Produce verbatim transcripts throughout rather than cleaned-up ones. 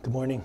Good morning.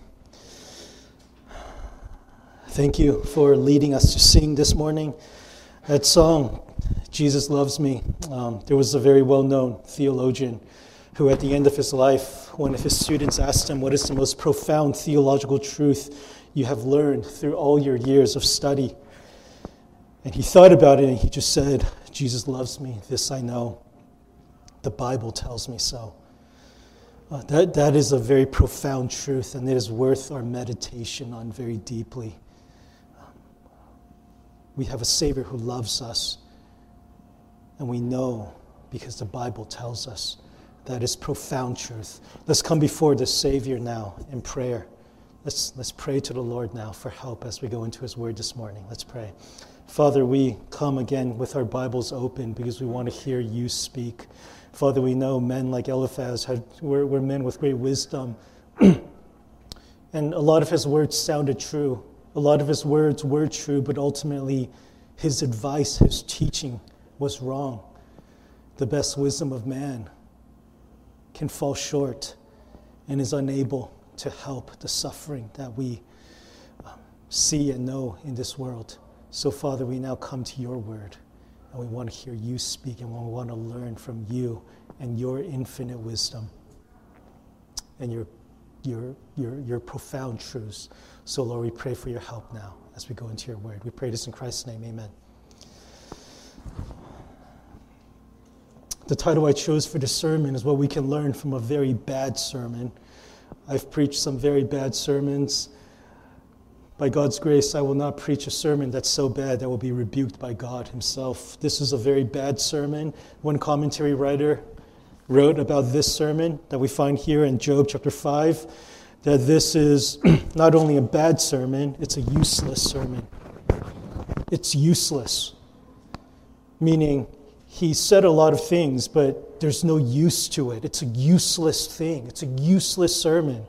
Thank you for leading us to sing this morning. That song, Jesus Loves Me, um, there was a very well-known theologian who at the end of his life, one of his students asked him, what is the most profound theological truth you have learned through all your years of study? And he thought about it and he just said, Jesus loves me, this I know. The Bible tells me so. Uh, that, that is a very profound truth, and it is worth our meditation on very deeply. Um, we have a Savior who loves us, and we know because the Bible tells us that is profound truth. Let's come before the Savior now in prayer. Let's, let's pray to the Lord now for help as we go into His Word this morning. Let's pray. Father, we come again with our Bibles open because we want to hear You speak. Father, we know men like Eliphaz had, were, were men with great wisdom. And a lot of his words sounded true. A lot of his words were true, but ultimately his advice, his teaching was wrong. The best wisdom of man can fall short and is unable to help the suffering that we um, see and know in this world. So, Father, we now come to Your word. And we want to hear You speak, and we want to learn from You and Your infinite wisdom and your, your, your, your profound truths. So, Lord, we pray for Your help now as we go into Your word. We pray this in Christ's name. Amen. The title I chose for this sermon is what we can learn from a very bad sermon. I've preached some very bad sermons. By God's grace, I will not preach a sermon that's so bad that will be rebuked by God Himself. This is a very bad sermon. One commentary writer wrote about this sermon that we find here in Job chapter five, that this is not only a bad sermon, it's a useless sermon. It's useless, meaning he said a lot of things, but there's no use to it. It's a useless thing. It's a useless sermon.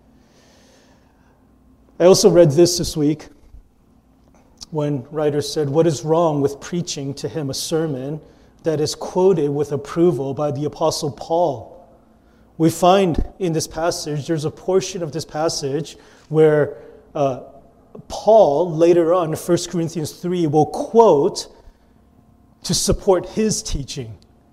I also read this this week. One writer said, what is wrong with preaching to him a sermon that is quoted with approval by the Apostle Paul? We find in this passage, there's a portion of this passage where uh, Paul, later on in First Corinthians three, will quote to support his teaching.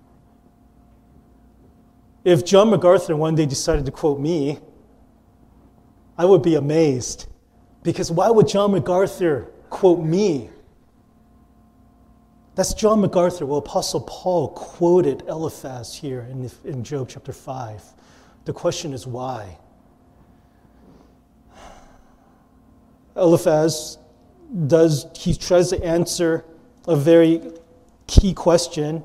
If John MacArthur one day decided to quote me, I would be amazed. Because why would John MacArthur quote me? That's John MacArthur. Well, Apostle Paul quoted Eliphaz here in, in Job chapter five. The question is why? Eliphaz does, he tries to answer a very key question.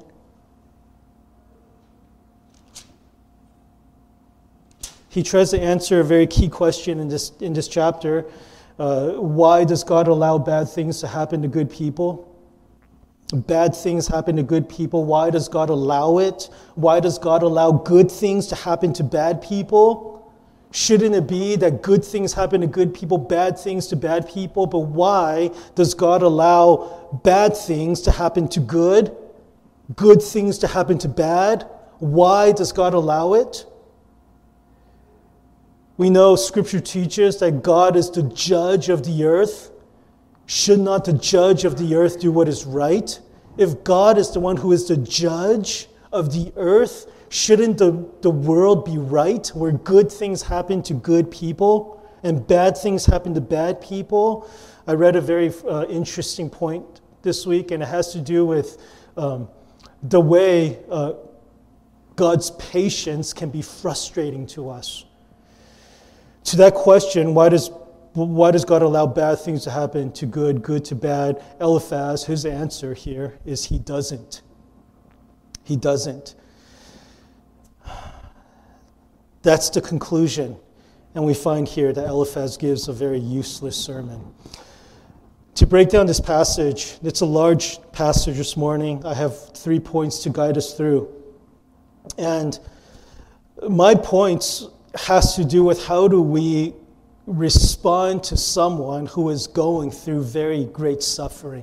He tries to answer a very key question in this in this chapter. Uh, why does God allow bad things to happen to good people? Bad things happen to good people. Why does God allow it? Why does God allow good things to happen to bad people? Shouldn't it be that good things happen to good people, bad things to bad people? But why does God allow bad things to happen to good, good things to happen to bad? Why does God allow it? We know Scripture teaches that God is the judge of the earth. Should not the judge of the earth do what is right? If God is the one who is the judge of the earth, shouldn't the, the world be right, where good things happen to good people and bad things happen to bad people? I read a very uh, interesting point this week, and it has to do with um, the way uh, God's patience can be frustrating to us. To that question, why does why does God allow bad things to happen to good, good to bad? Eliphaz, his answer here is He doesn't. He doesn't. That's the conclusion. And we find here that Eliphaz gives a very useless sermon. To break down this passage, it's a large passage this morning. I have three points to guide us through. And my points has to do with how do we respond to someone who is going through very great suffering.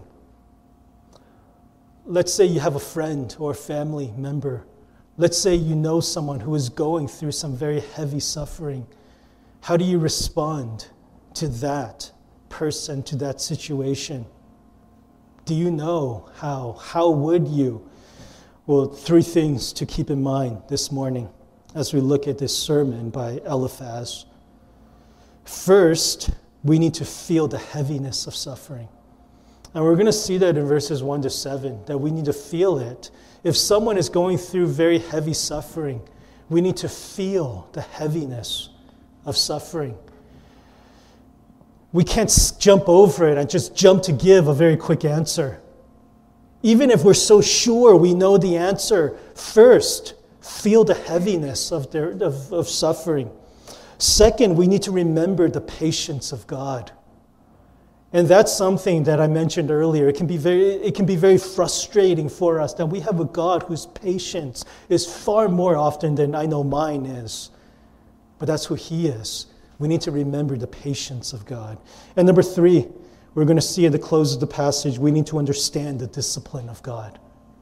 Let's say you have a friend or a family member. Let's say you know someone who is going through some very heavy suffering. How do you respond to that person, to that situation? Do you know how? How would you? Well, three things to keep in mind this morning as we look at this sermon by Eliphaz. First, we need to feel the heaviness of suffering. And we're going to see that in verses one to seven, that we need to feel it. If someone is going through very heavy suffering, we need to feel the heaviness of suffering. We can't jump over it and just jump to give a very quick answer. Even if we're so sure we know the answer, first, feel the heaviness of, their, of, of suffering. Second, we need to remember the patience of God. And that's something that I mentioned earlier. It can be very, it can be very frustrating for us that we have a God whose patience is far more often than I know mine is. But that's who He is. We need to remember the patience of God. And number three, we're going to see at the close of the passage, we need to understand the discipline of God.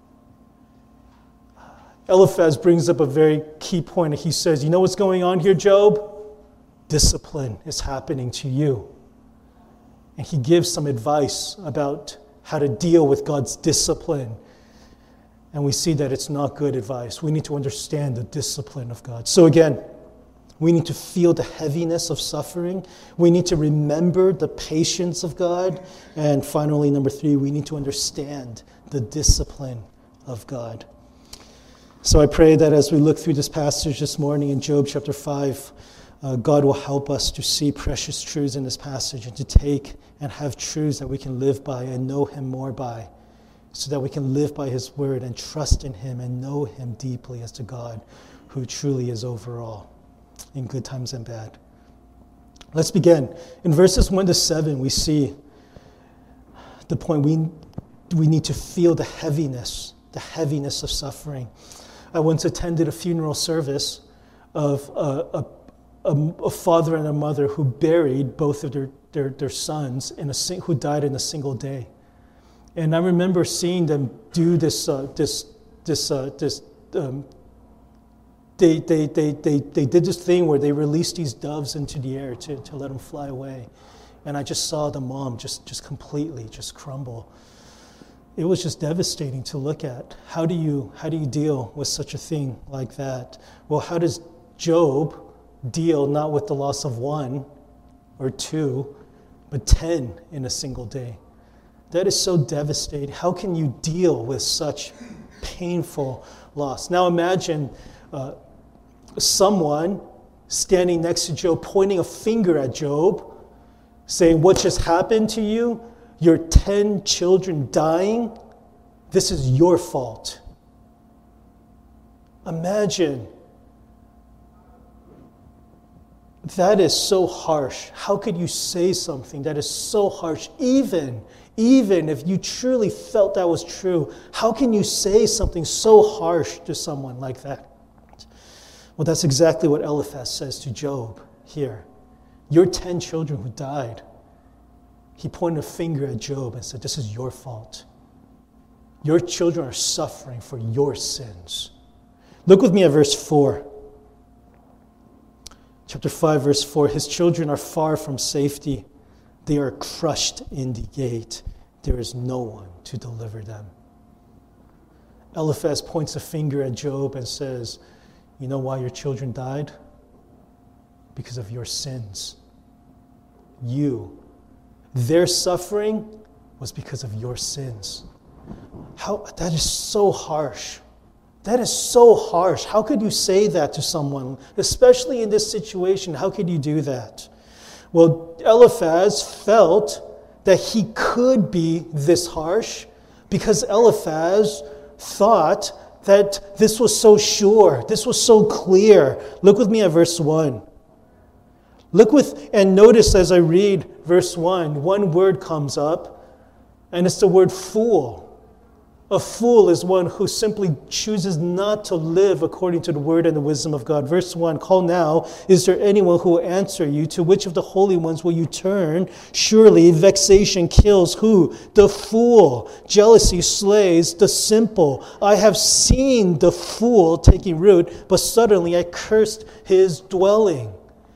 Eliphaz brings up a very key point. He says, you know what's going on here, Job? Discipline is happening to you. And he gives some advice about how to deal with God's discipline. And we see that it's not good advice. We need to understand the discipline of God. So again, we need to feel the heaviness of suffering. We need to remember the patience of God. And finally, number three, we need to understand the discipline of God. So I pray that as we look through this passage this morning in Job chapter five, uh, God will help us to see precious truths in this passage and to take and have truths that we can live by and know Him more by, so that we can live by His word and trust in Him and know Him deeply as the God who truly is over all, in good times and bad. Let's begin. In verses one to seven, we see the point we, we need to feel the heaviness, the heaviness of suffering. I once attended a funeral service of a, a, a, a father and a mother who buried both of their, their, their sons in a, who died in a single day. And I remember seeing them do this, uh, this, this, uh, this um, They, they, they, they, they did this thing where they released these doves into the air to, to let them fly away. And I just saw the mom just, just completely just crumble. It was just devastating to look at. How do you, how do you deal with such a thing like that? Well, how does Job deal not with the loss of one or two, but ten in a single day? That is so devastating. How can you deal with such painful loss? Now imagine uh, someone standing next to Job, pointing a finger at Job, saying, what just happened to you? Your ten children dying? This is your fault. Imagine. That is so harsh. How could you say something that is so harsh? Even, even if you truly felt that was true, how can you say something so harsh to someone like that? Well, that's exactly what Eliphaz says to Job here. Your ten children who died. He pointed a finger at Job and said, this is your fault. Your children are suffering for your sins. Look with me at verse four. Chapter five, verse four. His children are far from safety. They are crushed in the gate. There is no one to deliver them. Eliphaz points a finger at Job and says, you know why your children died? Because of your sins. You. Their suffering was because of your sins. How, that is so harsh. That is so harsh. How could you say that to someone, especially in this situation? How could you do that? Well, Eliphaz felt that he could be this harsh because Eliphaz thought that this was so sure, this was so clear. Look with me at verse one. Look with, and notice as I read verse one, one word comes up, and it's the word fool. A fool is one who simply chooses not to live according to the word and the wisdom of God. Verse one, call now, is there anyone who will answer you? To which of the holy ones will you turn? Surely vexation kills who? The fool. Jealousy slays the simple. I have seen the fool taking root, but suddenly I cursed his dwelling.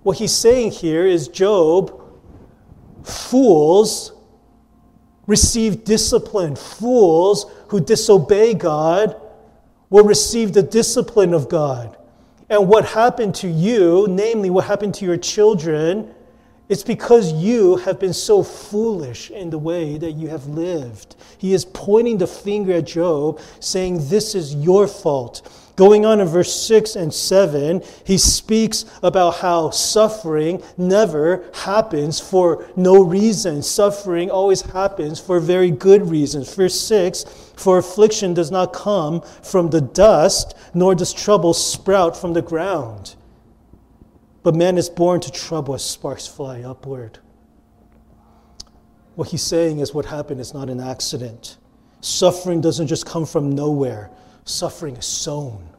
What he's saying here is, Job, fools receive discipline. Fools who disobey God will receive the discipline of God. And what happened to you, namely what happened to your children, it's because you have been so foolish in the way that you have lived. He is pointing the finger at Job, saying, this is your fault. Going on in verse six and seven, he speaks about how suffering never happens for no reason. Suffering always happens for very good reasons. Verse six, for affliction does not come from the dust, nor does trouble sprout from the ground. But man is born to trouble as sparks fly upward. What he's saying is what happened is not an accident. Suffering doesn't just come from nowhere. Suffering is sown.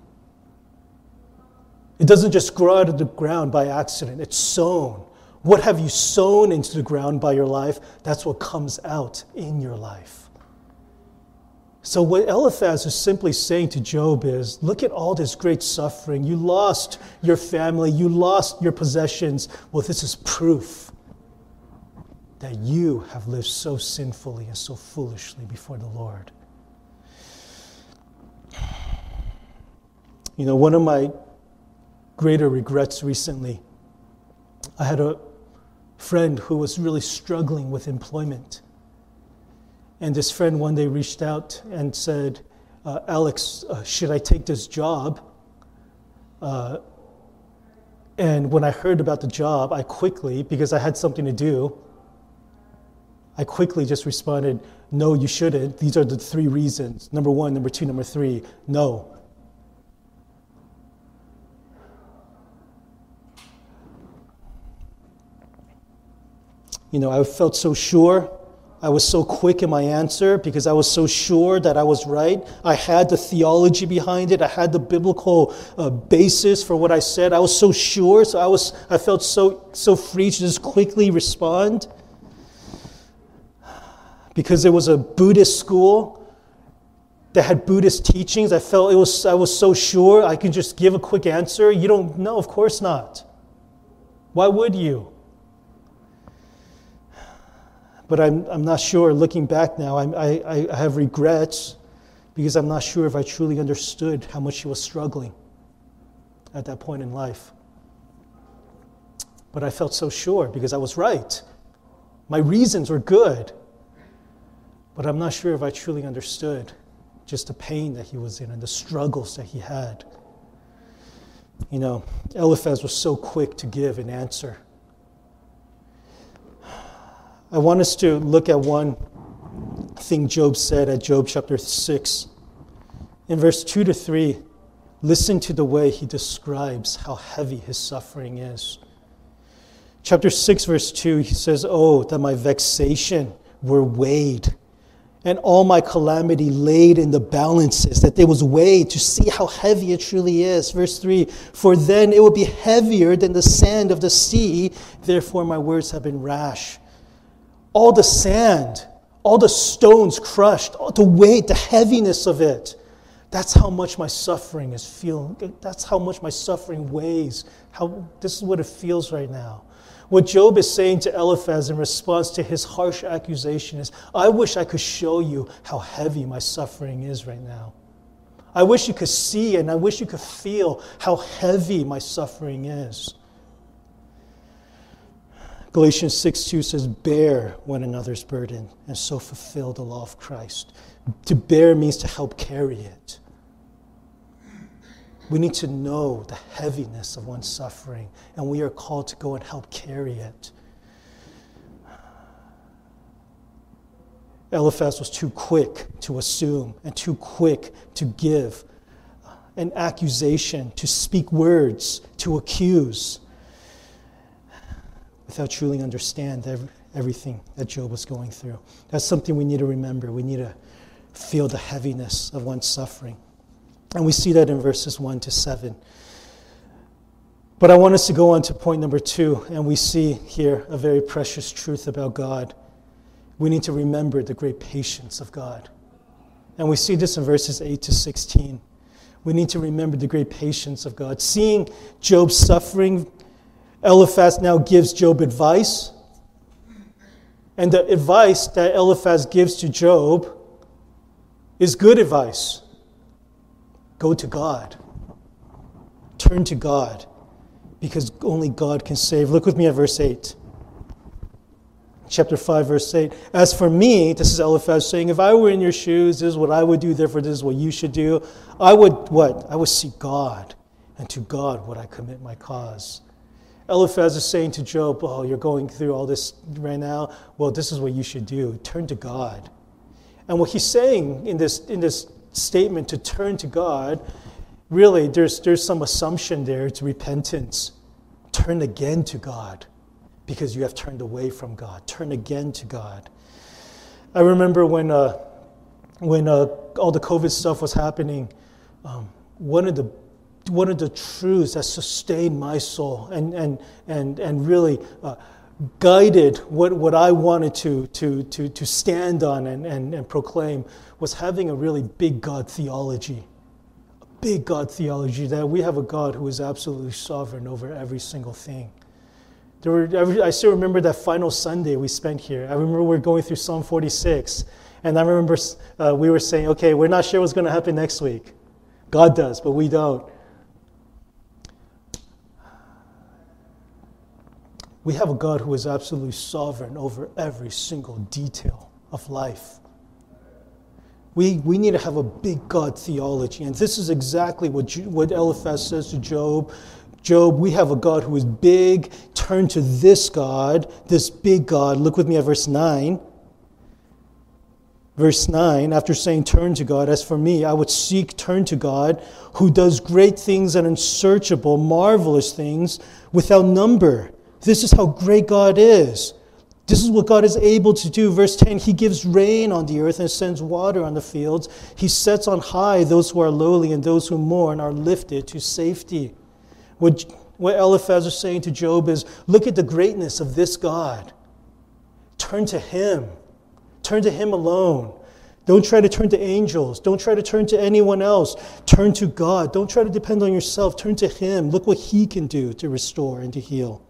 It doesn't just grow out of the ground by accident. It's sown. What have you sown into the ground by your life? That's what comes out in your life. So what Eliphaz is simply saying to Job is, look at all this great suffering. You lost your family. You lost your possessions. Well, this is proof that you have lived so sinfully and so foolishly before the Lord. You know, one of my greater regrets recently, I had a friend who was really struggling with employment. And this friend one day reached out and said, uh, Alex, uh, should I take this job? Uh, and when I heard about the job, I quickly, because I had something to do, I quickly just responded, no, you shouldn't. These are the three reasons. Number one, number two, number three, no. You know, I felt so sure. I was so quick in my answer because I was so sure that I was right. I had the theology behind it. I had the biblical uh, basis for what I said. I was so sure, so I was. I felt so so free to just quickly respond. Because it was a Buddhist school that had Buddhist teachings, I felt it was. I was so sure I could just give a quick answer. You don't know, of course not. Why would you? But I'm I'm not sure, looking back now, I'm, I, I have regrets because I'm not sure if I truly understood how much she was struggling at that point in life. But I felt so sure because I was right. My reasons were good. But I'm not sure if I truly understood just the pain that he was in and the struggles that he had. You know, Eliphaz was so quick to give an answer. I want us to look at one thing Job said at Job chapter six. In verse two to three, listen to the way he describes how heavy his suffering is. Chapter six, verse two, he says, oh, that my vexation were weighed, and all my calamity laid in the balances, that they was weighed to see how heavy it truly is. Verse three, for then it would be heavier than the sand of the sea, therefore my words have been rash. All the sand, all the stones crushed, all the weight, the heaviness of it. That's how much my suffering is feeling. That's how much my suffering weighs. How this is what it feels right now. What Job is saying to Eliphaz in response to his harsh accusation is, I wish I could show you how heavy my suffering is right now. I wish you could see and I wish you could feel how heavy my suffering is. Galatians six two says, bear one another's burden and so fulfill the law of Christ. To bear means to help carry it. We need to know the heaviness of one's suffering, and we are called to go and help carry it. Eliphaz was too quick to assume and too quick to give an accusation, to speak words, to accuse, without truly understand everything that Job was going through. That's something we need to remember. We need to feel the heaviness of one's suffering. And we see that in verses one to seven. But I want us to go on to point number two, and we see here a very precious truth about God. We need to remember the great patience of God. And we see this in verses eight to sixteen. We need to remember the great patience of God. Seeing Job's suffering Eliphaz now gives Job advice. And the advice that Eliphaz gives to Job is good advice. Go to God. Turn to God. Because only God can save. Look with me at verse eight. Chapter five, verse eight. As for me, this is Eliphaz saying, if I were in your shoes, this is what I would do, therefore this is what you should do. I would what? I would seek God, and to God would I commit my cause. Eliphaz is saying to Job, oh, you're going through all this right now. Well, this is what you should do. Turn to God. And what he's saying in this in this statement to turn to God, really, there's there's some assumption there. It's repentance. Turn again to God. Because you have turned away from God. Turn again to God. I remember when uh, when uh, all the COVID stuff was happening, um, one of the one of the truths that sustained my soul and and and and really uh, guided what, what I wanted to to to to stand on and, and, and proclaim was having a really big God theology. A big God theology that we have a God who is absolutely sovereign over every single thing. There were, I still remember that final Sunday we spent here. I remember we were going through Psalm forty-six. And I remember uh, we were saying, okay, we're not sure what's going to happen next week. God does, but we don't. We have a God who is absolutely sovereign over every single detail of life. We, we need to have a big God theology. And this is exactly what, what Eliphaz says to Job. Job, we have a God who is big. Turn to this God, this big God. Look with me at verse nine. Verse nine, after saying turn to God, as for me, I would seek turn to God, who does great things and unsearchable, marvelous things without number. This is how great God is. This is what God is able to do. Verse ten, He gives rain on the earth and sends water on the fields. He sets on high those who are lowly, and those who mourn are lifted to safety. What, what Eliphaz is saying to Job is, look at the greatness of this God. Turn to Him. Turn to Him alone. Don't try to turn to angels. Don't try to turn to anyone else. Turn to God. Don't try to depend on yourself. Turn to Him. Look what He can do to restore and to heal.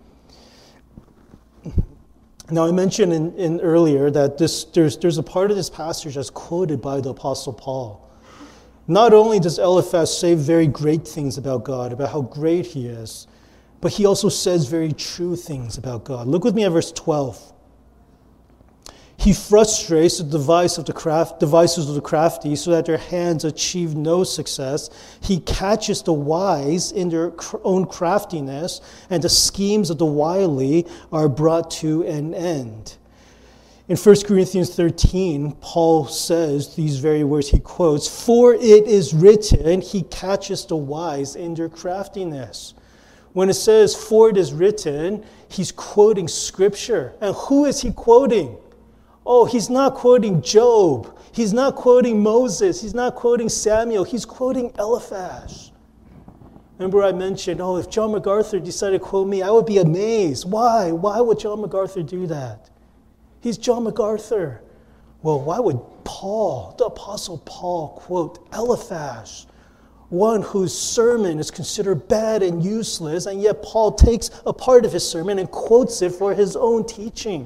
Now, I mentioned in, in earlier that this there's, there's a part of this passage that's quoted by the Apostle Paul. Not only does Eliphaz say very great things about God, about how great He is, but he also says very true things about God. Look with me at verse twelve. He frustrates the device of the craft, devices of the crafty so that their hands achieve no success. He catches the wise in their own craftiness, and the schemes of the wily are brought to an end. In First Corinthians thirteen, Paul says these very words he quotes, for it is written, He catches the wise in their craftiness. When it says, for it is written, he's quoting Scripture. And who is he quoting? Oh, he's not quoting Job. He's not quoting Moses. He's not quoting Samuel. He's quoting Eliphaz. Remember I mentioned, oh, if John MacArthur decided to quote me, I would be amazed. Why? Why would John MacArthur do that? He's John MacArthur. Well, why would Paul, the Apostle Paul, quote Eliphaz, one whose sermon is considered bad and useless, and yet Paul takes a part of his sermon and quotes it for his own teaching?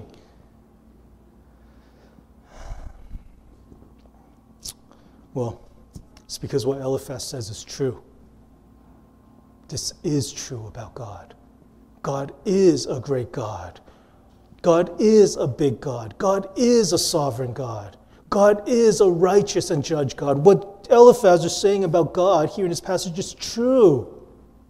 Well, it's because what Eliphaz says is true. This is true about God. God is a great God. God is a big God. God is a sovereign God. God is a righteous and judge God. What Eliphaz is saying about God here in this passage is true.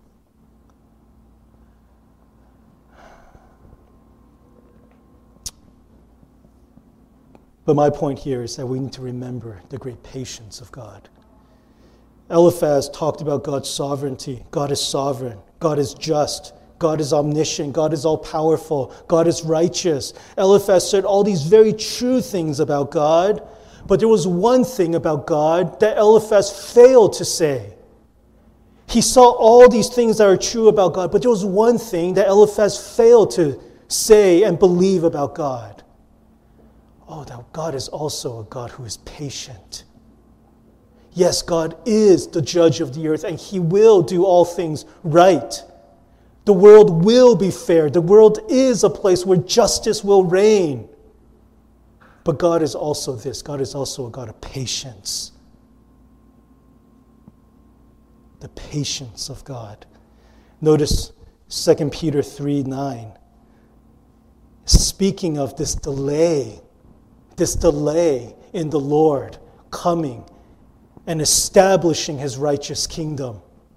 But my point here is that we need to remember the great patience of God. Eliphaz talked about God's sovereignty. God is sovereign. God is just. God is omniscient. God is all-powerful. God is righteous. Eliphaz said all these very true things about God, but there was one thing about God that Eliphaz failed to say. He saw all these things that are true about God, but there was one thing that Eliphaz failed to say and believe about God. Oh, that God is also a God who is patient. Yes, God is the judge of the earth, and He will do all things right. The world will be fair. The world is a place where justice will reign. But God is also this. God is also a God of patience. The patience of God. Notice Second Peter three nine. Speaking of this delay, this delay in the Lord coming and establishing his righteous kingdom.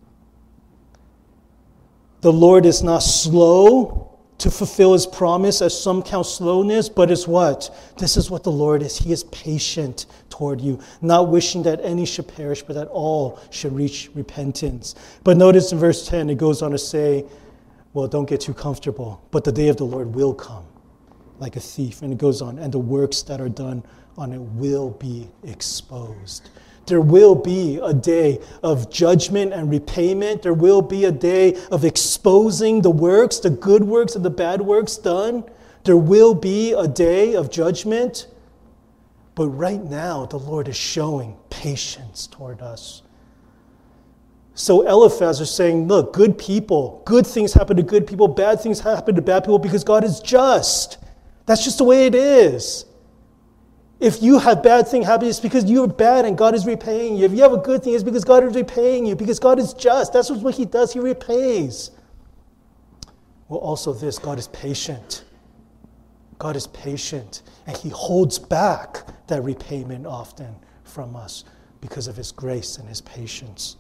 The Lord is not slow to fulfill his promise, as some count slowness, but is what? This is what the Lord is. He is patient toward you, not wishing that any should perish, but that all should reach repentance. But notice in verse ten, it goes on to say, well, don't get too comfortable, but the day of the Lord will come like a thief. And it goes on, and the works that are done on it will be exposed. There will be a day of judgment and repayment. There will be a day of exposing the works, the good works and the bad works done. There will be a day of judgment. But right now, the Lord is showing patience toward us. So Eliphaz is saying, look, good people, good things happen to good people, bad things happen to bad people because God is just. That's just the way it is. If you have bad thing happen, it's because you're bad and God is repaying you. If you have a good thing, it's because God is repaying you, because God is just. That's what he does. He repays. Well, also this, God is patient. God is patient, and he holds back that repayment often from us because of his grace and his patience.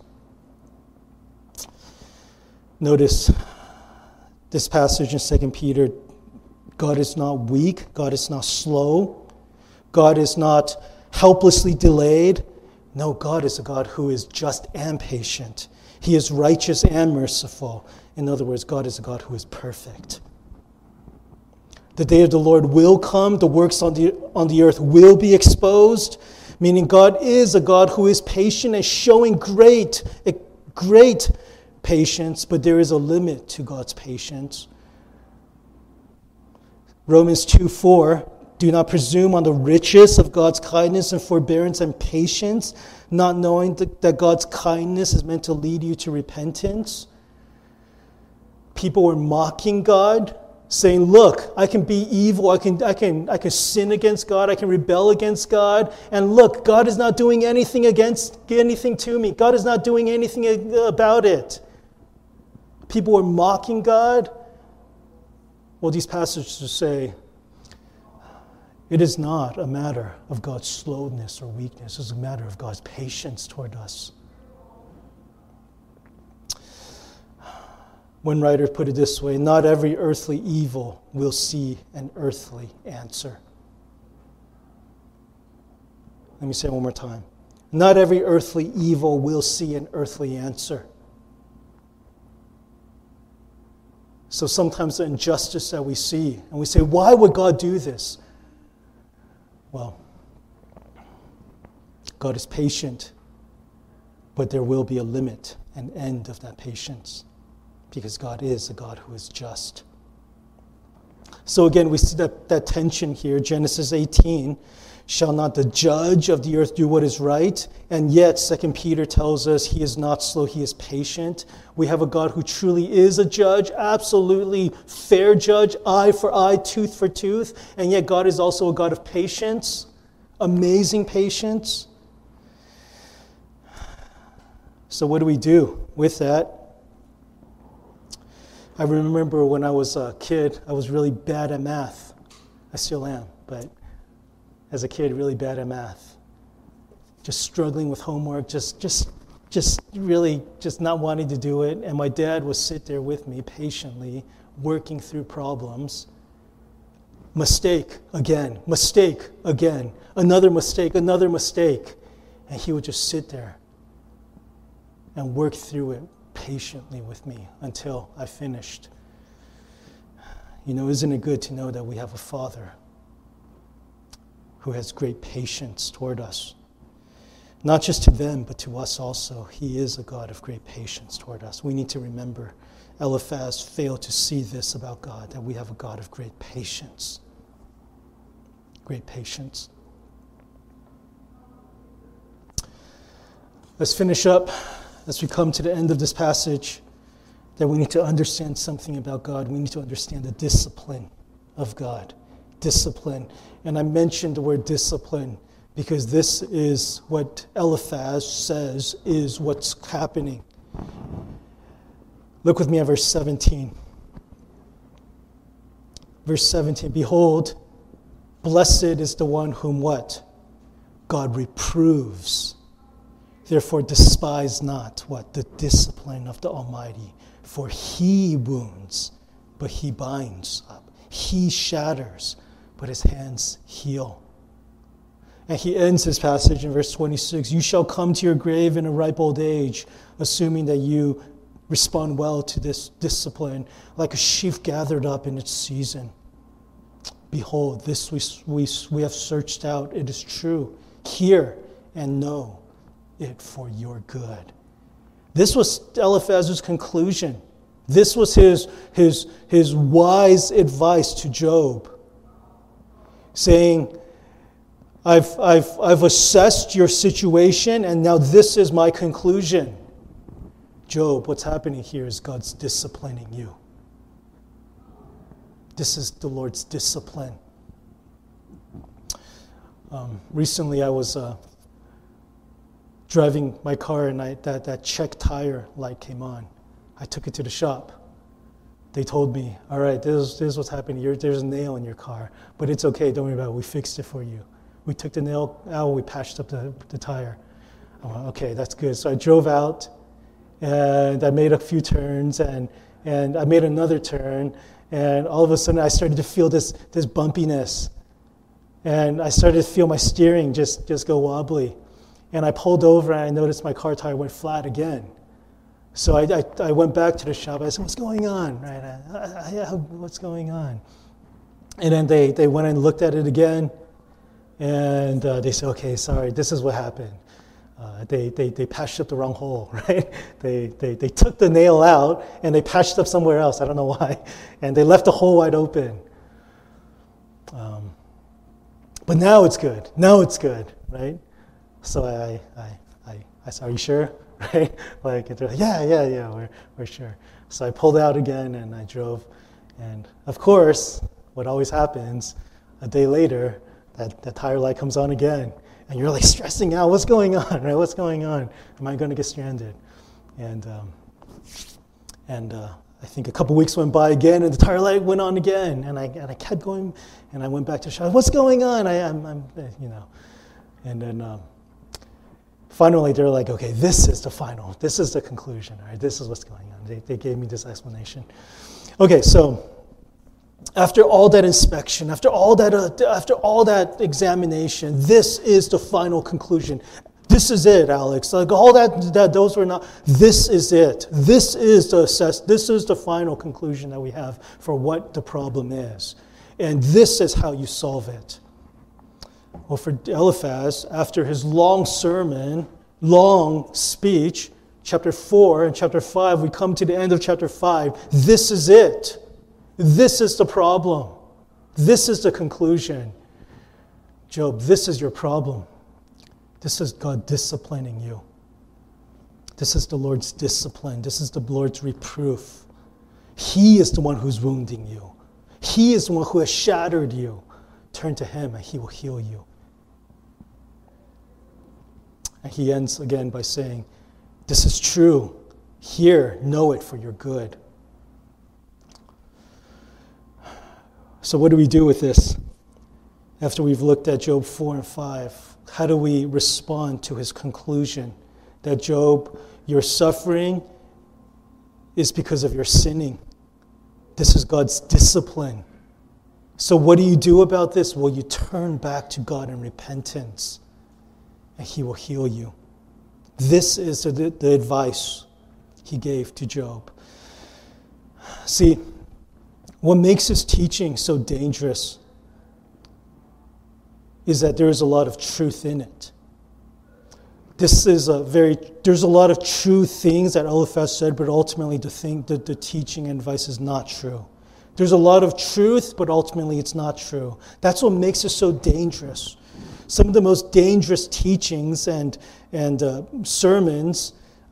Notice this passage in Second Peter. God is not weak. God is not slow. God is not helplessly delayed. No, God is a God who is just and patient. He is righteous and merciful. In other words, God is a God who is perfect. The day of the Lord will come. The works on the, on the earth will be exposed. Meaning God is a God who is patient and showing great, great patience. But there is a limit to God's patience. Romans two four. Do not presume on the riches of God's kindness and forbearance and patience, not knowing that God's kindness is meant to lead you to repentance. People were mocking God, saying, look, I can be evil, I can, I can, I can sin against God, I can rebel against God, and look, God is not doing anything against anything to me. God is not doing anything about it. People were mocking God. Well, these passages say, it is not a matter of God's slowness or weakness. It's a matter of God's patience toward us. One writer put it this way, not every earthly evil will see an earthly answer. Let me say it one more time. Not every earthly evil will see an earthly answer. So sometimes the injustice that we see, and we say, why would God do this? Well, God is patient, but there will be a limit, an end of that patience, because God is a God who is just. So again, we see that, that tension here. Genesis eighteen, shall not the judge of the earth do what is right? And yet, Second Peter tells us he is not slow, he is patient. We have a God who truly is a judge, absolutely fair judge, eye for eye, tooth for tooth. And yet God is also a God of patience, amazing patience. So what do we do with that? I remember when I was a kid, I was really bad at math. I still am, but as a kid, really bad at math. Just struggling with homework, just just just really just not wanting to do it. And my dad would sit there with me patiently, working through problems. Mistake again, mistake again, another mistake, another mistake. And he would just sit there and work through it patiently with me until I finished. You know, isn't it good to know that we have a Father who has great patience toward us? Not just to them, but to us also. He is a God of great patience toward us. We need to remember Eliphaz failed to see this about God, that we have a God of great patience. Great patience. Let's finish up as we come to the end of this passage. that we need to understand something about God. We need to understand the discipline of God. Discipline. And I mentioned the word discipline because this is what Eliphaz says is what's happening. Look with me at verse seventeen. Verse seventeen, behold, blessed is the one whom what? God reproves. Therefore despise not what? The discipline of the Almighty. For he wounds, but he binds up. He shatters, but his hands heal. And he ends his passage in verse twenty-six. You shall come to your grave in a ripe old age, assuming that you respond well to this discipline, like a sheaf gathered up in its season. Behold, this we, we, we have searched out. It is true. Hear and know it for your good. This was Eliphaz's conclusion. This was his, his, his wise advice to Job, saying, I've, I've, I've assessed your situation, and now this is my conclusion. Job, what's happening here is God's disciplining you. This is the Lord's discipline. Um, recently, I was uh, driving my car, and I, that, that check tire light came on. I took it to the shop. They told me, all right, this is, this is what's happening. You're, there's a nail in your car, but it's okay. Don't worry about it. We fixed it for you. We took the nail out. We patched up the, the tire. I went, okay, that's good. So I drove out, and I made a few turns, and, and I made another turn, and all of a sudden I started to feel this, this bumpiness. And I started to feel my steering just, just go wobbly. And I pulled over, and I noticed my car tire went flat again. So I, I, I went back to the shop. I said, what's going on? Right? I, I, I, what's going on? And then they, they went and looked at it again. And uh, they said, okay, sorry, this is what happened. Uh, they, they, they patched up the wrong hole, right? They, they, they took the nail out, and they patched up somewhere else. I don't know why. And they left the hole wide open. Um, but now it's good. Now it's good, right? So I, I, I, I said, are you sure? Right? Like, they're like, yeah, yeah, yeah, we're, we're sure. So I pulled out again, and I drove. And of course, what always happens, a day later, that, that tire light comes on again. And you're like stressing out, what's going on, right? What's going on? Am I going to get stranded? And um, and uh, I think a couple weeks went by again, and the tire light went on again. And I and I kept going, and I went back to the shop. What's going on? I, I'm, I'm, you know. And then um, finally, they're like, okay, this is the final. This is the conclusion. All right, this is what's going on. They they gave me this explanation. Okay, so after all that inspection, after all that, uh, after all that examination, this is the final conclusion. This is it, Alex. Like all that, that those were not. This is it. This is the assess. This is the final conclusion that we have for what the problem is, and this is how you solve it. Well, for Eliphaz, after his long sermon, long speech, chapter four and chapter five, we come to the end of chapter five. This is it. This is the problem. This is the conclusion. Job, this is your problem. This is God disciplining you. This is the Lord's discipline. This is the Lord's reproof. He is the one who's wounding you. He is the one who has shattered you. Turn to him and he will heal you. And he ends again by saying, this is true. Hear, know it for your good. So what do we do with this? After we've looked at Job four and five, how do we respond to his conclusion that Job, your suffering is because of your sinning. This is God's discipline. So what do you do about this? Well, you turn back to God in repentance, and he will heal you. This is the, the advice he gave to Job. See, what makes his teaching so dangerous is that there is a lot of truth in it. This is a very, there's a lot of true things that Eliphaz said, but ultimately the thing, the, the teaching and advice is not true. There's a lot of truth, but ultimately it's not true. That's what makes it so dangerous. Some of the most dangerous teachings and, and uh, sermons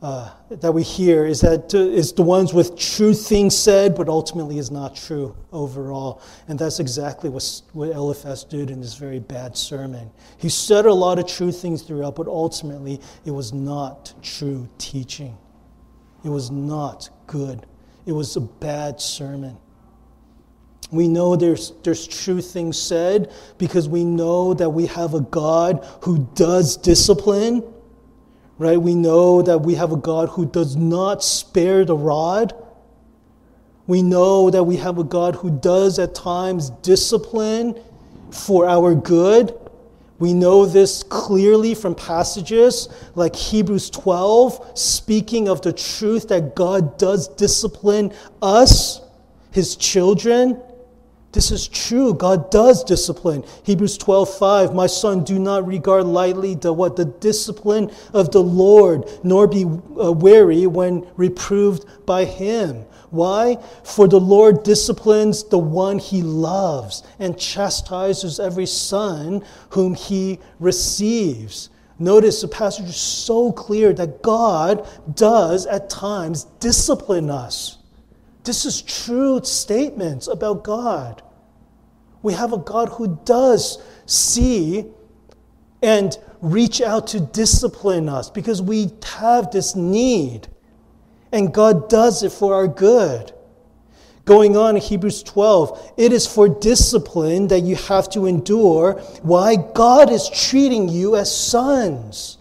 uh, that we hear is that uh, is the ones with true things said, but ultimately is not true overall. And that's exactly what, what Eliphaz did in this very bad sermon. He said a lot of true things throughout, but ultimately it was not true teaching. It was not good. It was a bad sermon. We know there's there's true things said because we know that we have a God who does discipline, right? We know that we have a God who does not spare the rod. We know that we have a God who does at times discipline for our good. We know this clearly from passages like Hebrews twelve, speaking of the truth that God does discipline us, His children. This is true. God does discipline. Hebrews twelve five, my son, do not regard lightly the what the discipline of the Lord, nor be uh, weary when reproved by Him. Why? For the Lord disciplines the one He loves and chastises every son whom He receives. Notice the passage is so clear that God does at times discipline us. This is true statements about God. We have a God who does see and reach out to discipline us because we have this need. And God does it for our good. Going on in Hebrews twelve, it is for discipline that you have to endure. Why? God is treating you as sons.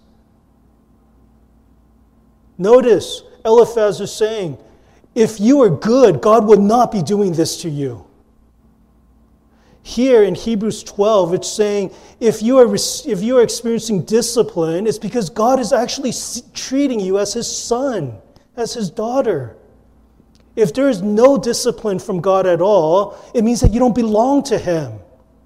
Notice, Eliphaz is saying, if you are good, God would not be doing this to you. Here in Hebrews twelve, it's saying if you are if you are experiencing discipline, it's because God is actually treating you as His son, as His daughter. If there is no discipline from God at all, it means that you don't belong to Him.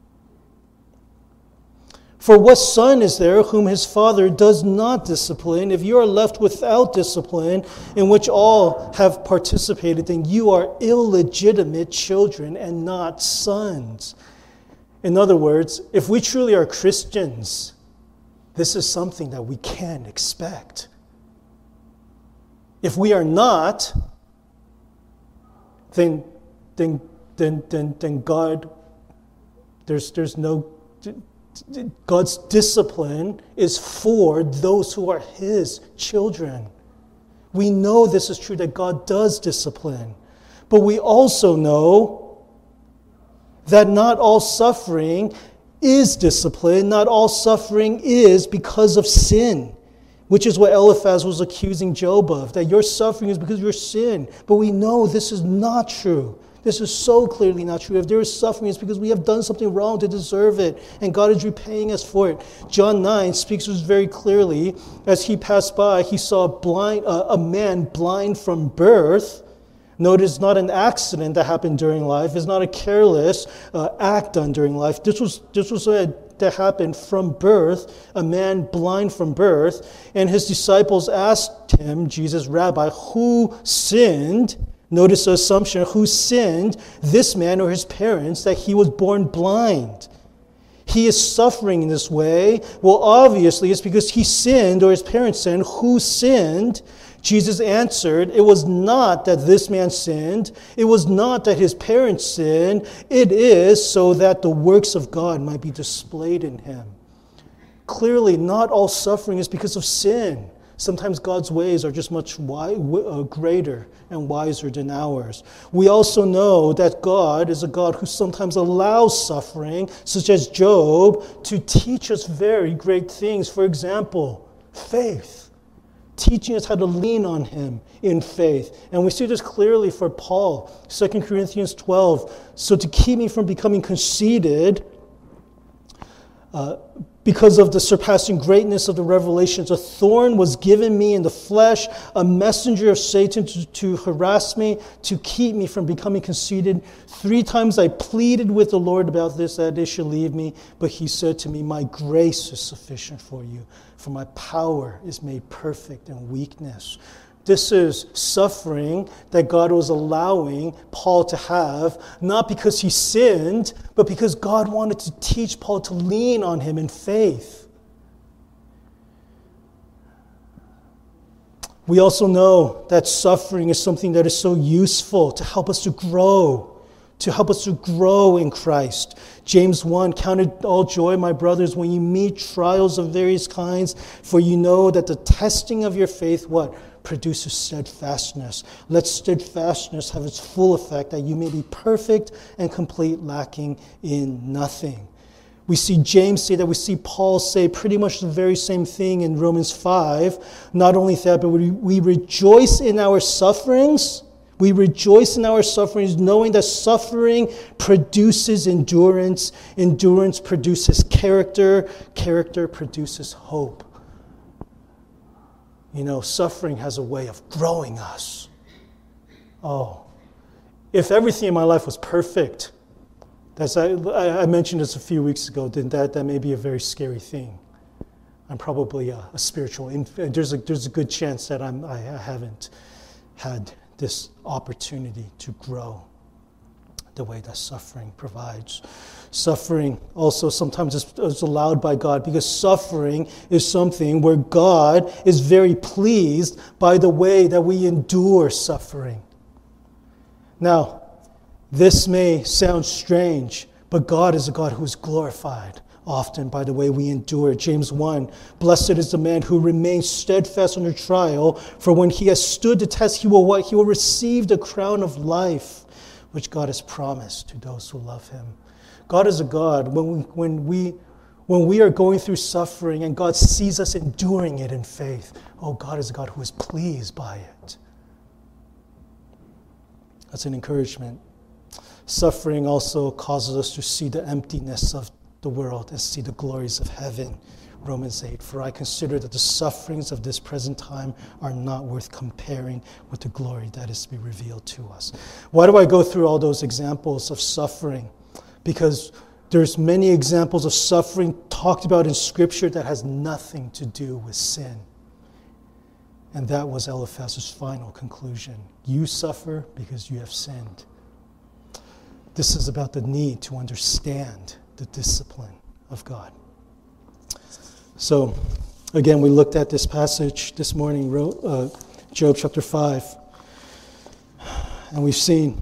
For what son is there whom his father does not discipline? If you are left without discipline, in which all have participated, then you are illegitimate children and not sons. In other words, if we truly are Christians, this is something that we can expect. If we are not, then then then then, then God, there's there's no God's discipline is for those who are His children. We know this is true, that God does discipline. But we also know that not all suffering is discipline. Not all suffering is because of sin, which is what Eliphaz was accusing Job of, that your suffering is because of your sin. But we know this is not true. This is so clearly not true. If there is suffering, it's because we have done something wrong to deserve it, and God is repaying us for it. John nine speaks this very clearly. As he passed by, he saw a, blind, uh, a man blind from birth. Notice it's not an accident that happened during life. It's not a careless uh, act done during life. This was this was a, that happened from birth, a man blind from birth. And his disciples asked him, Jesus, Rabbi, who sinned? Notice the assumption, who sinned, this man or his parents, that he was born blind? He is suffering in this way. Well, obviously, it's because he sinned or his parents sinned. Who sinned? Jesus answered, it was not that this man sinned. It was not that his parents sinned. It is so that the works of God might be displayed in him. Clearly, not all suffering is because of sin. Sometimes God's ways are just much wi- uh, greater and wiser than ours. We also know that God is a God who sometimes allows suffering, such as Job, to teach us very great things. For example, faith. Teaching us how to lean on Him in faith. And we see this clearly for Paul, Second Corinthians twelve. So to keep me from becoming conceited, uh, because of the surpassing greatness of the revelations, a thorn was given me in the flesh, a messenger of Satan to, to harass me, to keep me from becoming conceited. Three times I pleaded with the Lord about this, that it should leave me. But He said to me, my grace is sufficient for you, for my power is made perfect in weakness. This is suffering that God was allowing Paul to have, not because he sinned, but because God wanted to teach Paul to lean on Him in faith. We also know that suffering is something that is so useful to help us to grow, to help us to grow in Christ. James one, count it all joy, my brothers, when you meet trials of various kinds, for you know that the testing of your faith, what? Produces steadfastness. Let steadfastness have its full effect, that you may be perfect and complete, lacking in nothing. We see James say that, we see Paul say pretty much the very same thing in Romans five. Not only that, but we, we rejoice in our sufferings. We rejoice in our sufferings, knowing that suffering produces endurance. Endurance produces character. Character produces hope. You know, suffering has a way of growing us. Oh, if everything in my life was perfect, That's, I, I mentioned this a few weeks ago, then that, that may be a very scary thing. I'm probably a, a spiritual infant. There's a, there's a good chance that I'm, I haven't had this opportunity to grow the way that suffering provides. Suffering also sometimes is, is allowed by God, because suffering is something where God is very pleased by the way that we endure suffering. Now, this may sound strange, but God is a God who is glorified often by the way we endure. James one, blessed is the man who remains steadfast under trial, for when he has stood the test, he will what? He will receive the crown of life, which God has promised to those who love him. God is a God, when we, when we, when we are going through suffering and God sees us enduring it in faith, oh, God is a God who is pleased by it. That's an encouragement. Suffering also causes us to see the emptiness of the world and see the glories of heaven. Romans eight, for I consider that the sufferings of this present time are not worth comparing with the glory that is to be revealed to us. Why do I go through all those examples of suffering? Because there's many examples of suffering talked about in Scripture that has nothing to do with sin. And that was Eliphaz's final conclusion. You suffer because you have sinned. This is about the need to understand the discipline of God. So, again, we looked at this passage this morning, uh, Job chapter five, and we've seen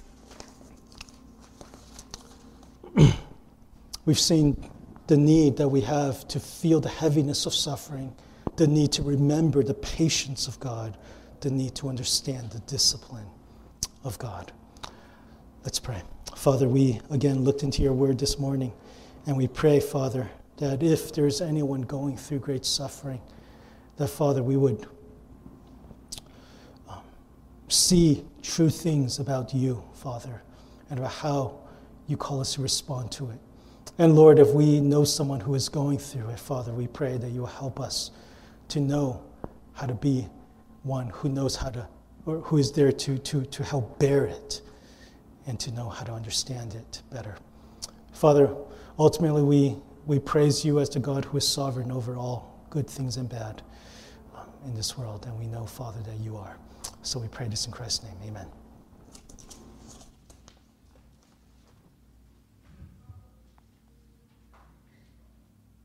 we've seen the need that we have to feel the heaviness of suffering, the need to remember the patience of God, the need to understand the discipline of God. Let's pray. Father, we again looked into your word this morning, and we pray, Father, that if there's anyone going through great suffering, that, Father, we would um, see true things about you, Father, and about how you call us to respond to it. And Lord, if we know someone who is going through it, Father, we pray that you will help us to know how to be one who knows how to, or who is there to, to, to help bear it, and to know how to understand it better. Father, ultimately we, we praise you as the God who is sovereign over all good things and bad um, in this world. And we know, Father, that you are. So we pray this in Christ's name. Amen.